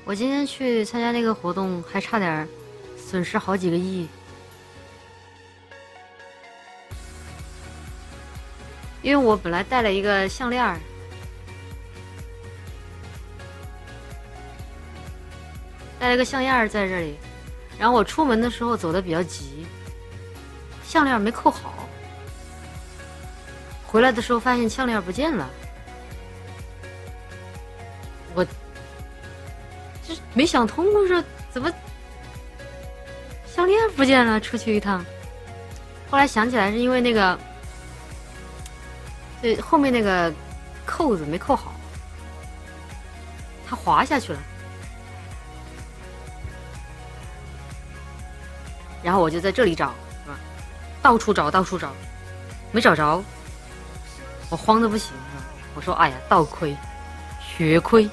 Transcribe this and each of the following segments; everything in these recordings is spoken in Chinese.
我今天去参加那个活动，还差点损失好几个亿。因为我本来带了一个项链，带了个项链在这里，然后我出门的时候走的比较急，项链没扣好，回来的时候发现项链不见了，我这没想通，我说怎么项链不见了？出去一趟，后来想起来是因为那个。对，后面那个扣子没扣好，它滑下去了。然后我就在这里找，是吧？到处找，没找着，我慌得不行啊！我说：“哎呀，倒亏，血亏。”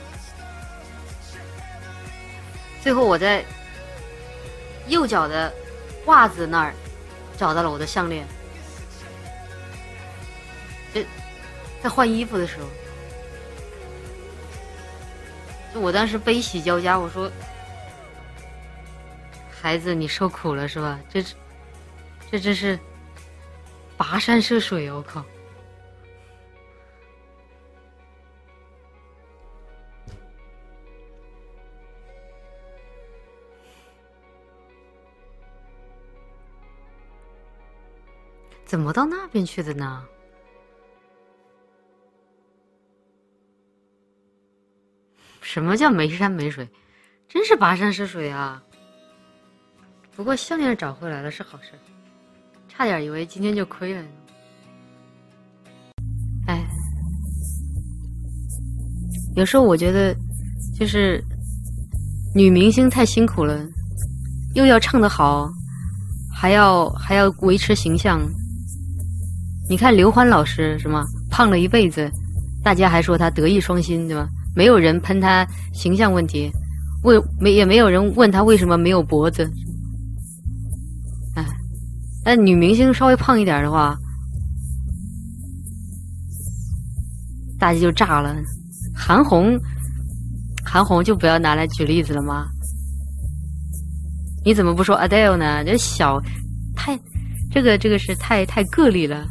最后我在右脚的袜子那儿找到了我的项链。在换衣服的时候，就我当时悲喜交加。我说：“孩子，你受苦了是吧？这真是跋山涉水哦！我靠！”怎么到那边去的呢？什么叫没山没水？真是跋山涉水啊！不过项链找回来了是好事，差点以为今天就亏了呢。哎，有时候我觉得，就是女明星太辛苦了，又要唱得好，还要维持形象。你看刘欢老师什么胖了一辈子，大家还说他德艺双馨，对吧？没有人喷他形象问题，也没有人问他为什么没有脖子。哎，但女明星稍微胖一点的话，大家就炸了。韩红就不要拿来举例子了吗？你怎么不说 Adele 呢？这小这个是太个例了。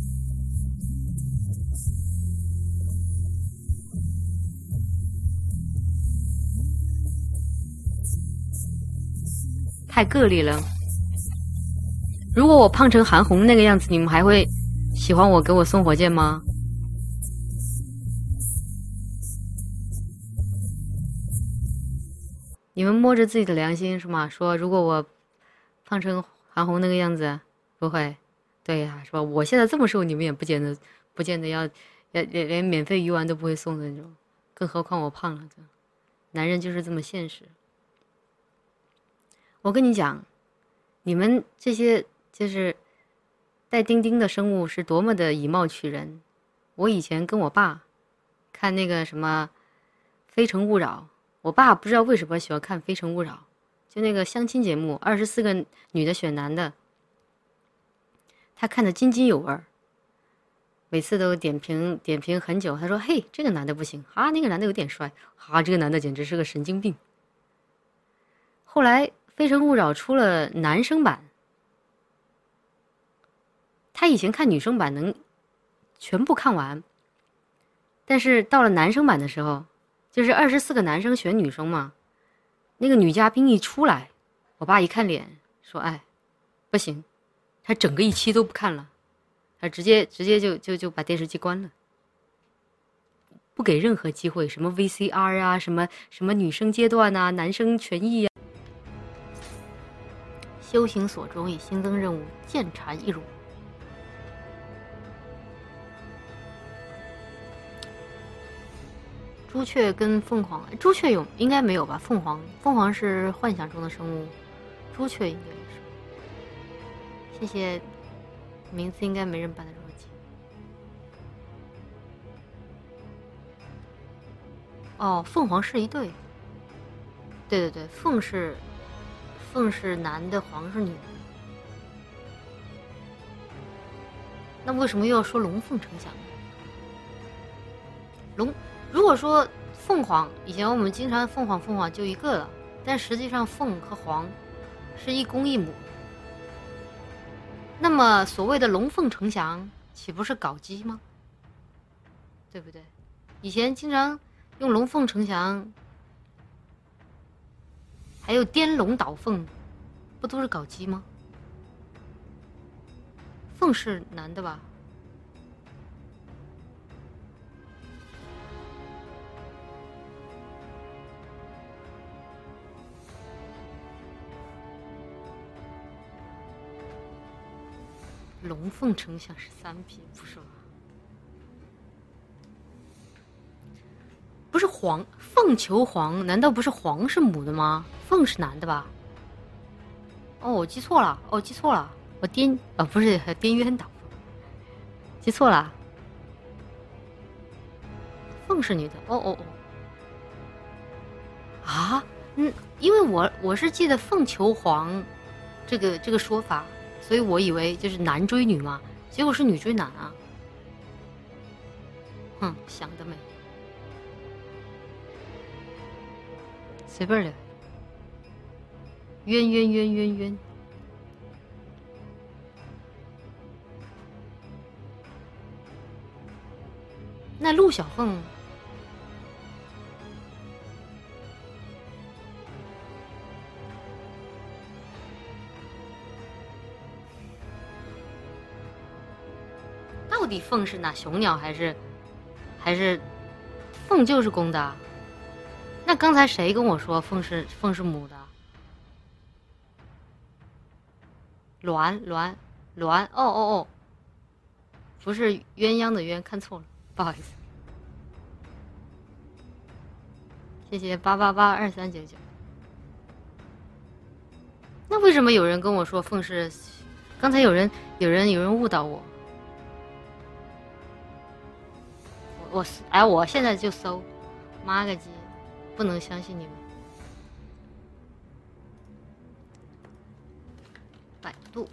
太个例了。如果我胖成韩红那个样子，你们还会喜欢我给我送火箭吗？你们摸着自己的良心是吗？说如果我胖成韩红那个样子，不会，对呀，是吧？我现在这么瘦，你们也不见得要连免费鱼丸都不会送的那种，更何况我胖了。男人就是这么现实。我跟你讲，你们这些就是带丁丁的生物是多么的以貌取人。我以前跟我爸看那个什么《非诚勿扰》，我爸不知道为什么喜欢看《非诚勿扰》，就那个相亲节目，24个女的选男的，他看得津津有味，每次都点评很久。他说：“嘿，这个男的不行啊，那个男的有点帅啊，这个男的简直是个神经病。”后来《非诚勿扰》出了男生版，他以前看女生版能全部看完，但是到了男生版的时候，就是24个男生选女生嘛，那个女嘉宾一出来，我爸一看脸说：“哎，不行，他整个一期都不看了，他直接就把电视机关了，不给任何机会，什么 VCR 啊，什么女生阶段啊，男生权益啊。”修行所中已新增任务，见禅一辱。朱雀跟凤凰，朱雀应该没有吧？凤凰是幻想中的生物，朱雀应该是。谢谢，名字应该没人办的若琪。哦，凤凰是一对。对，凤是男的，凰是女的。那为什么又要说龙凤呈祥呢？如果说凤凰，以前我们经常凤凰就一个了，但实际上凤和凰是一公一母。那么所谓的龙凤呈祥，岂不是搞基吗？对不对？以前经常用龙凤呈祥，还有颠龙倒凤，不都是搞基吗？凤是男的吧？龙凤呈祥是3匹，不是吧？不是凰，凤求凰，难道不是凰是母的吗？凤是男的吧？哦，我记错了，我不是颠鸳倒凤，记错了，凤是女的。哦，啊，因为我是记得凤求凰这个说法，所以我以为就是男追女嘛，结果是女追男啊。哼，想得美，随便的。冤。那陆小凤到底凤是哪雄鸟还是凤就是公的？那刚才谁跟我说凤是母的？鸾哦，不是鸳鸯的鸳，看错了，不好意思。谢谢8882399。那为什么有人跟我说凤是？刚才有人误导我。我现在就搜，妈个鸡，不能相信你们。百度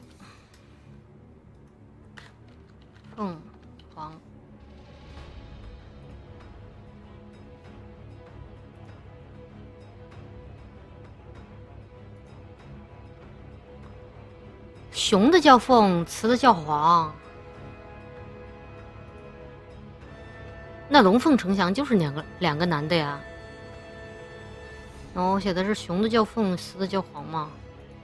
凤凰雄的叫凤，雌的叫凰。那龙凤呈祥就是两个男的呀。然后写的是雄的叫凤，雌的叫凰嘛。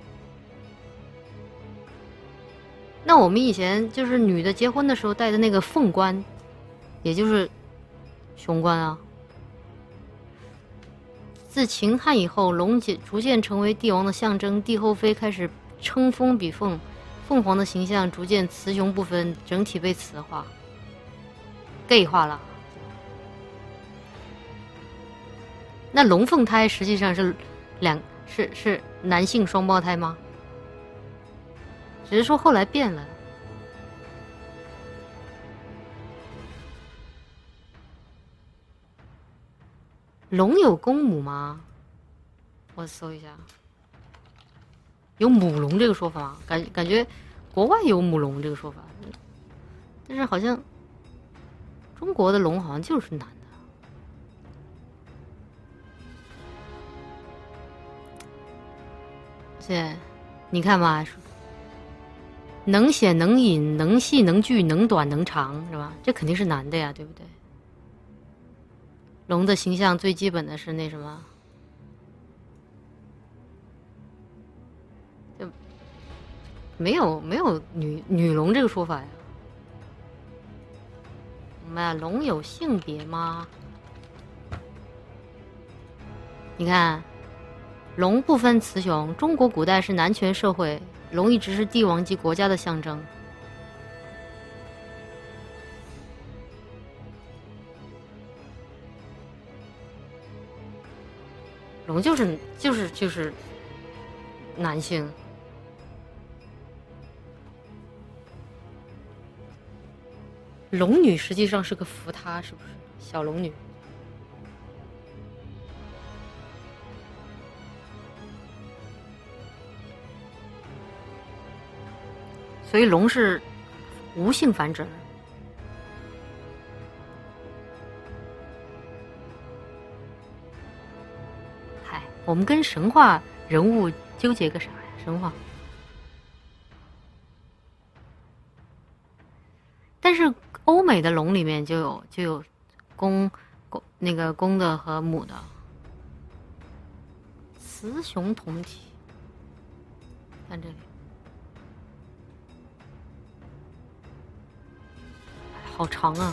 那我们以前就是女的结婚的时候戴的那个凤冠，也就是雄冠啊。自秦汉以后，龙逐渐成为帝王的象征，帝后妃开始称风比凤，凤凰的形象逐渐雌雄不分，整体被雌化、gay 化了。那龙凤胎实际上是是男性双胞胎吗？只是说后来变了。龙有公母吗？我搜一下，有母龙这个说法吗？感觉国外有母龙这个说法，但是好像中国的龙好像就是男的。这你看吧，能显能隐，能细能聚，能短能长，是吧？这肯定是男的呀，对不对？龙的形象最基本的是那什么，就没有女龙这个说法呀。明白？龙有性别吗？你看，龙不分雌雄，中国古代是男权社会，龙一直是帝王及国家的象征。龙就是男性。龙女实际上是个扶他，是不是？小龙女。所以龙是无性繁殖。 嗨，我们跟神话人物纠结个啥呀？神话。但是欧美的龙里面就有公那个公的和母的，雌雄同体。看这里，好长啊！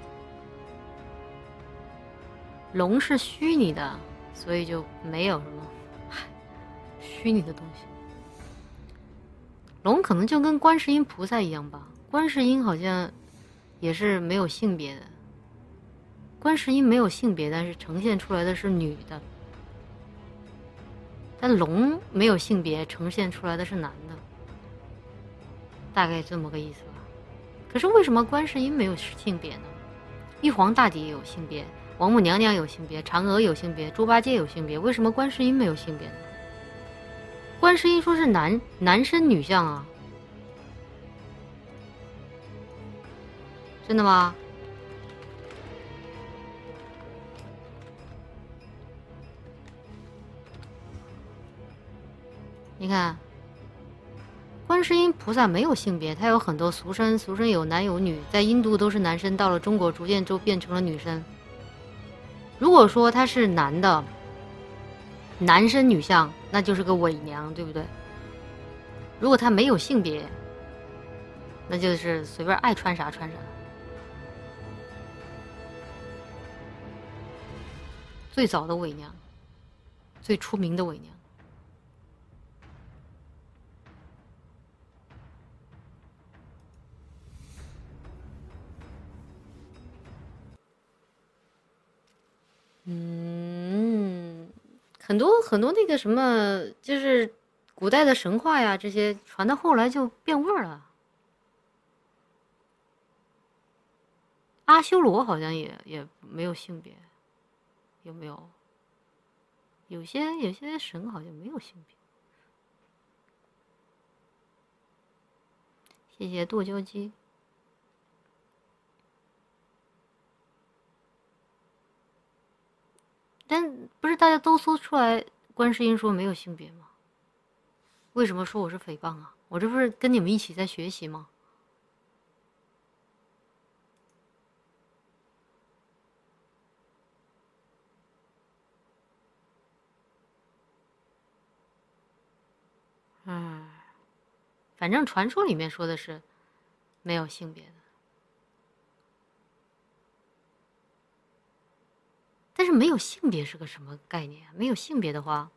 龙是虚拟的，所以就没有什么虚拟的东西。龙可能就跟观世音菩萨一样吧，观世音好像也是没有性别的。观世音没有性别，但是呈现出来的是女的。但龙没有性别，呈现出来的是男的，大概这么个意思吧。可是为什么观世音没有性别呢？玉皇大帝也有性别，王母娘娘有性别，嫦娥有性别，猪八戒有性别，为什么观世音没有性别呢？观世音说是男生女相啊，真的吗？你看，观世音菩萨没有性别，他有很多俗身，俗身有男有女，在印度都是男生，到了中国逐渐就变成了女生。如果说他是男的，男生女相，那就是个伪娘，对不对？如果他没有性别，那就是随便爱穿啥穿啥。最早的伪娘，最出名的伪娘。很多那个什么，就是古代的神话呀，这些传到后来就变味儿了。阿修罗好像也没有性别，有没有？有些神好像没有性别。谢谢剁椒鸡。但不是大家都搜出来观世音说没有性别吗？为什么说我是诽谤啊？我这不是跟你们一起在学习吗？反正传说里面说的是没有性别的。但是没有性别是个什么概念？没有性别的话，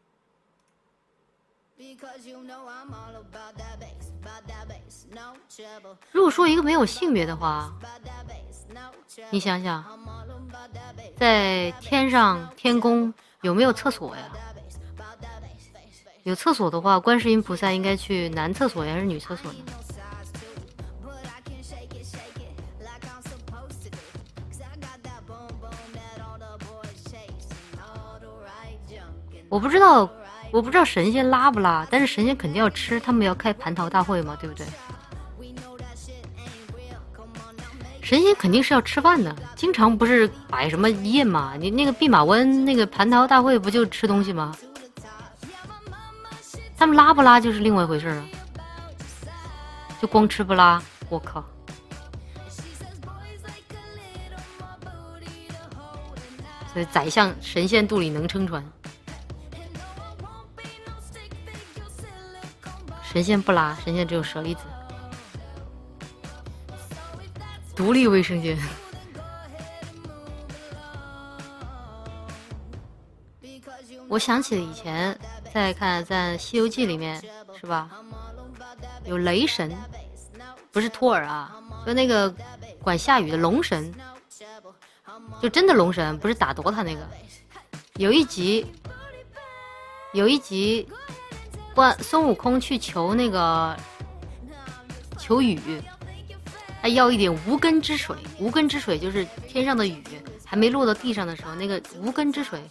如果说一个没有性别的话，你想想，在天上天宫有没有厕所呀？有厕所的话，观世音菩萨应该去男厕所还是女厕所呢？我不知道神仙拉不拉，但是神仙肯定要吃，他们要开蟠桃大会嘛，对不对？神仙肯定是要吃饭的，经常不是摆什么宴嘛？你那个弼马温那个蟠桃大会不就吃东西吗？他们拉不拉就是另外一回事了，就光吃不拉，我靠！所以宰相神仙肚里能撑船。神仙不拉，神仙只有舍利子，独立卫生间。我想起了以前在《西游记》里面，是吧？有雷神，不是托尔啊，就那个管下雨的龙神，就真的龙神，不是打夺他那个。有一集。孙悟空去求雨，他要一点无根之水。无根之水就是天上的雨还没落到地上的时候，那个无根之水。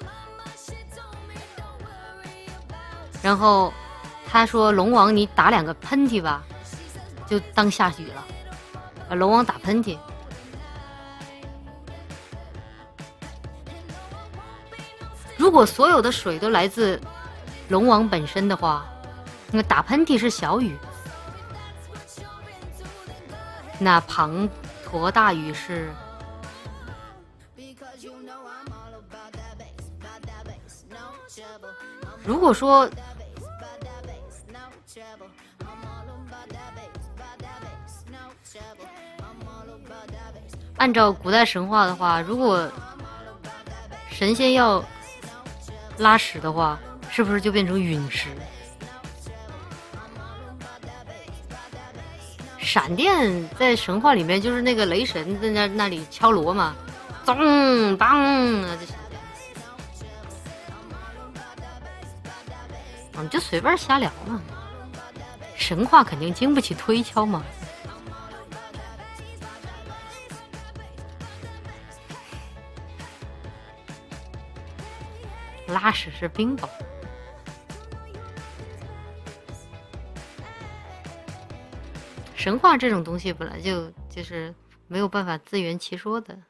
然后他说：“龙王，你打2个喷嚏吧，就当下雨了。”龙王打喷嚏。 如果所有的水都来自龙王本身的话，那打喷嚏是小雨，那滂沱大雨是。如果说按照古代神话的话，如果神仙要拉屎的话，是不是就变成陨石？闪电在神话里面就是那个雷神在那里敲锣嘛，咚当这闪电。你就随便瞎聊嘛，神话肯定经不起推敲嘛。拉屎是冰雹。神话这种东西本来就是没有办法自圆其说的。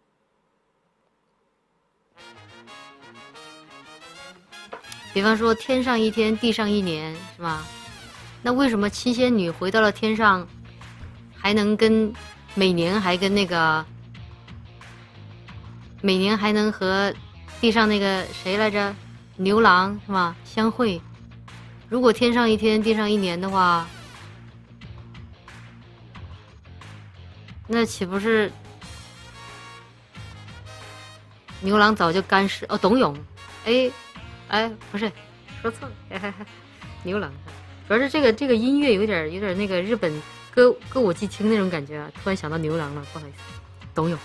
比方说天上一天地上一年，是吧？那为什么七仙女回到了天上还能跟每年还能和地上那个谁来着牛郎，是吧，相会？如果天上一天地上一年的话，那岂不是牛郎早就干尸？董永，不是，说错了，牛郎。主要是这个音乐有点那个日本歌舞伎町那种感觉啊，突然想到牛郎了，不好意思，董永。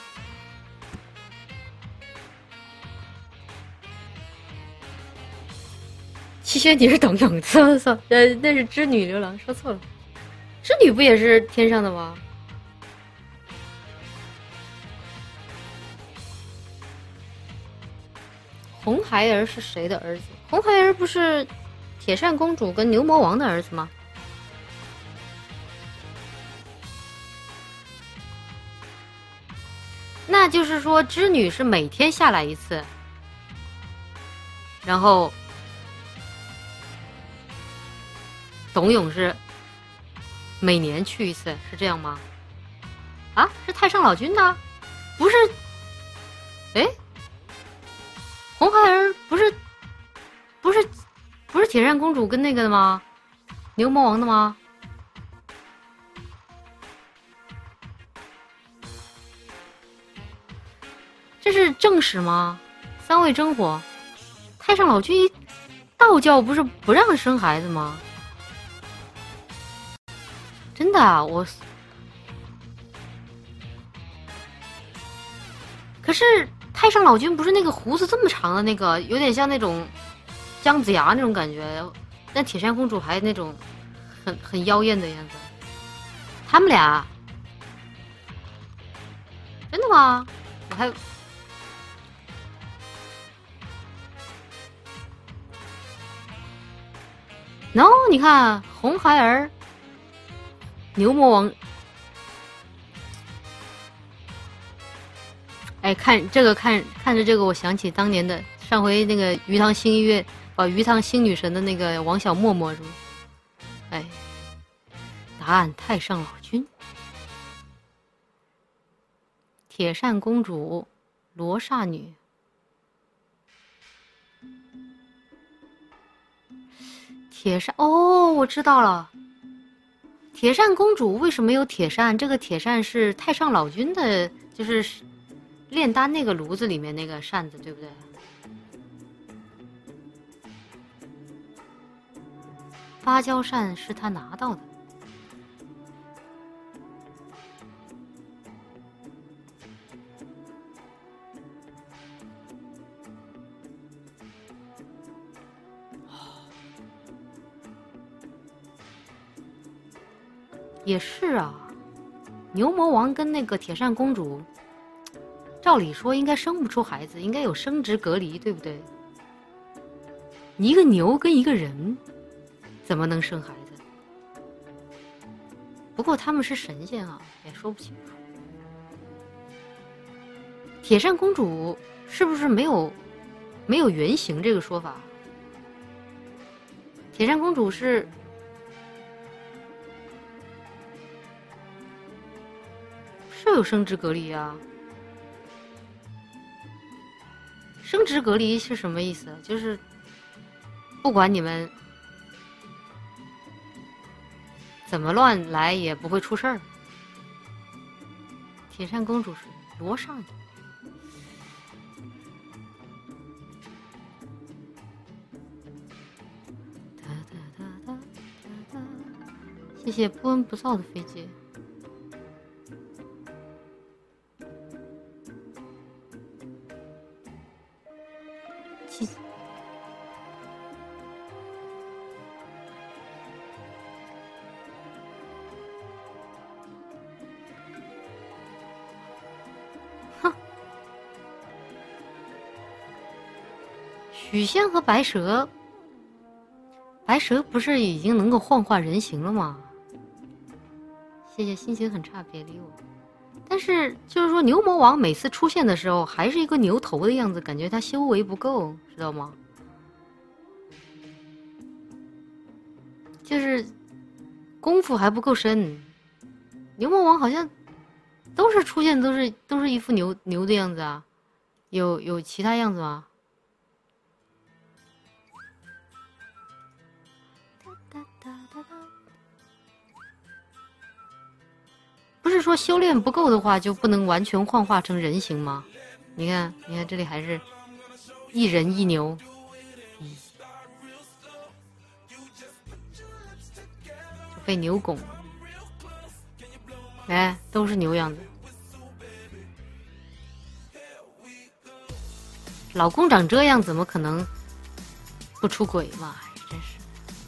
七仙女是董永，错，那是织女牛郎，说错了。织女不也是天上的吗？红孩儿是谁的儿子？红孩儿不是铁扇公主跟牛魔王的儿子吗？那就是说织女是每天下来一次，然后董永是每年去一次，是这样吗？啊，是太上老君的？不是？红孩儿不是铁扇公主跟那个的吗？牛魔王的吗？这是正史吗？三味真火，太上老君，道教不是不让生孩子吗？真的啊，可是太上老君不是那个胡子这么长的那个，有点像那种姜子牙那种感觉，但铁扇公主还那种很妖艳的样子。他们俩真的吗？我还no， 你看红孩儿、牛魔王。看着这个，我想起当年的上回那个鱼塘星月，鱼塘星女神的那个王小嬷嬷是吗？答案太上老君，铁扇公主，罗刹女。铁扇我知道了，铁扇公主为什么有铁扇？这个铁扇是太上老君的，就是炼丹那个炉子里面那个扇子，对不对？芭蕉扇是他拿到的。也是啊，牛魔王跟那个铁扇公主，照理说应该生不出孩子，应该有生殖隔离，对不对？一个牛跟一个人怎么能生孩子？不过他们是神仙啊，也说不清楚。铁扇公主是不是没有没有原型这个说法。铁扇公主是有生殖隔离啊。生殖隔离是什么意思？就是不管你们怎么乱来也不会出事儿。铁扇公主是罗刹女。谢谢不温不燥的飞机。许仙和白蛇，白蛇不是已经能够幻化人形了吗？谢谢，心情很差，别理我。但是就是说，牛魔王每次出现的时候，还是一个牛头的样子，感觉他修为不够，知道吗？就是功夫还不够深。牛魔王好像都是出现，都是一副牛的样子啊，有其他样子吗？不是说修炼不够的话就不能完全幻化成人形吗？你看这里还是一人一牛，就被牛拱了。哎，都是牛样子。老公长这样，怎么可能不出轨嘛？真是。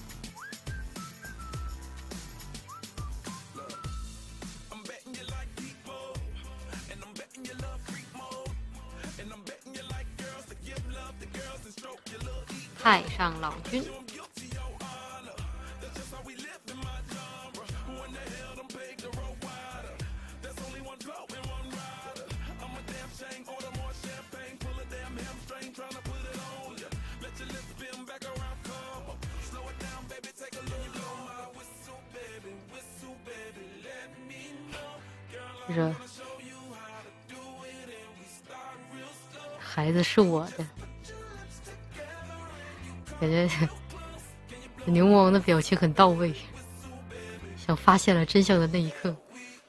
太上老君，这孩子是我的。感觉牛魔王的表情很到位，像发现了真相的那一刻。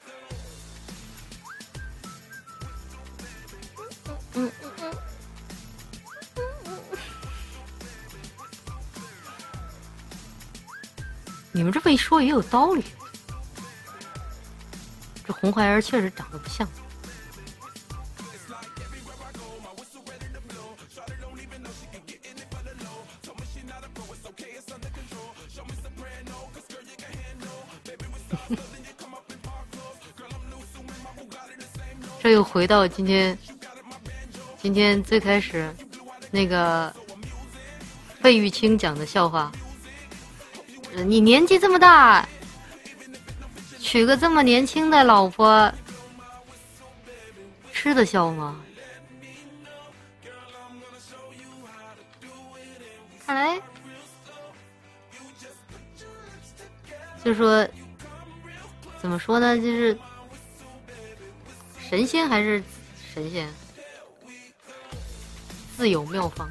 你们这么一说也有道理，这红孩儿确实长得不像。这又回到今天最开始那个费玉清讲的笑话。你年纪这么大，娶个这么年轻的老婆，吃得消吗？看来就说怎么说呢，就是神仙还是神仙，自有妙方。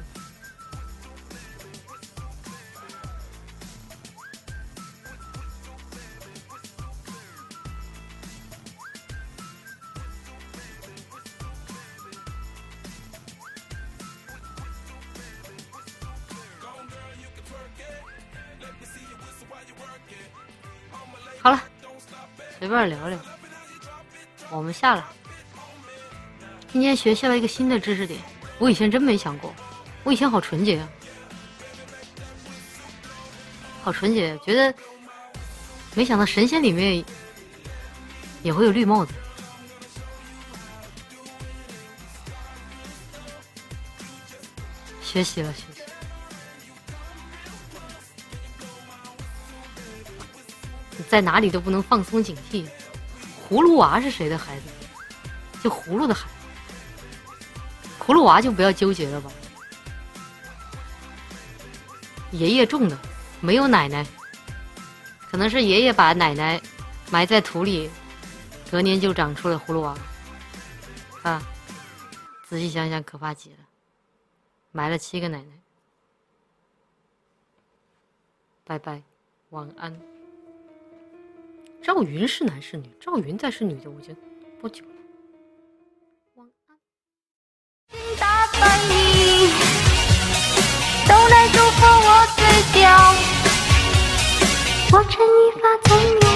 好了，随便聊聊，我们下了。今天学习了一个新的知识点，我以前真没想过，我以前好纯洁啊，好纯洁，觉得没想到神仙里面也会有绿帽子。学习了，学习。在哪里都不能放松警惕。葫芦娃是谁的孩子？就葫芦的孩子。葫芦娃就不要纠结了吧。 爷爷种的，没有奶奶，可能是爷爷把奶奶埋在土里，隔年就长出了葫芦娃。啊，仔细想想可怕极了，埋了7个奶奶。拜拜，晚安。赵云是男是女？赵云再是女的，我就不久了。晚安。 打翻你，都来祝福我嘴角，我趁你发聪明。